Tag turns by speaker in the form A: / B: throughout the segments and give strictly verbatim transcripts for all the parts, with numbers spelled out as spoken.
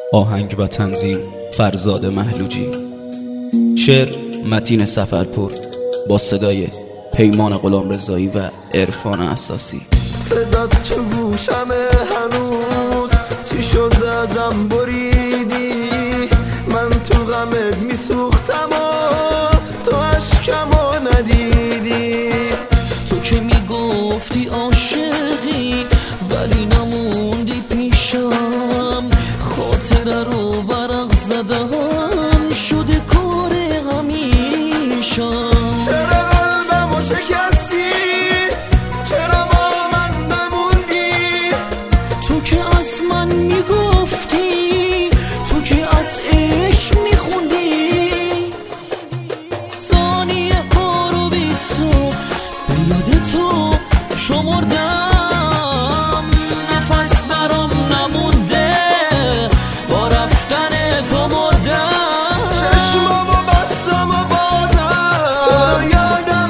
A: آهنگ و تنظیم فرزاد محلوجی. شعر متین سفرپور با صدای پیمان غلامرضایی و عرفان اساسی.
B: صدات تو گوشمه هنوز، چی شد ازم بریدی؟ من تو غمت میسوختم و تو اشکمو ندیدی.
C: تو که میگفتی عاشقی ولی نموندی پیشم، خاطره رو ورق زدم شده کار همیشم.
B: چرا قلبمو شکستی؟ چرا با من نموندی؟
C: تو که از من میگفتی، تو که از عشق میخوندی. ثانیه ها رو بی تو به یاد تو شمردم، نفس برام نمونده با رفتن تو مردم.
B: چشمامو بستم و بازم تو یادم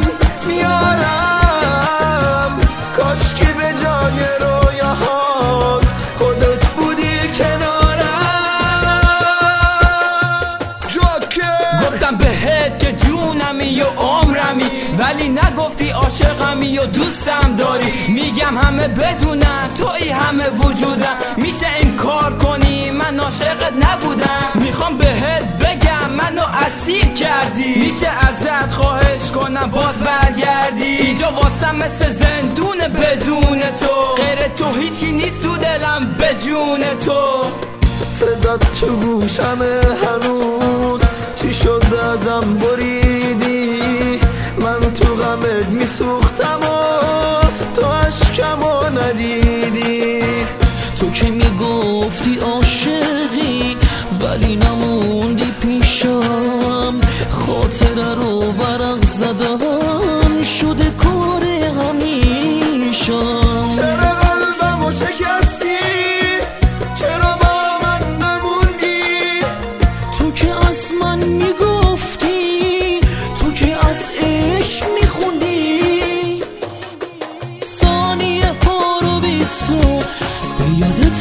B: میارم، کاشکی به جای رویاهات خودت بودی کنارم. جوکر
D: گفتم بهت که جونمی و عمرمی، ولی نگفتی عاشقمی و دوستم داری. میگم همه بدونن توی همه وجودم، میشه این کار کنی من عاشقت نبودم. میخوام بهت بگم منو اسیر کردی، میشه ازت خواهش کنم باز برگردی. اینجا واسم مثل زندون بدون تو، غیر تو هیچی نیست تو دلم به جون تو.
B: صدات تو گوشمه هنوز، چی شد ازم بریدی؟ من تو غمت میسوختم و تو اشکمو ندیدی.
C: تو که میگفتی عاشقی ولی نموندی پیشم، خاطره رو ورق زدم شده کار همیشم.
B: چرا قلبمو شکستی؟ چرا با من نموندی؟
C: تو که از من میگفتی، تو که از عشق میخوندی. ثانیه ها رو بی تو به یاد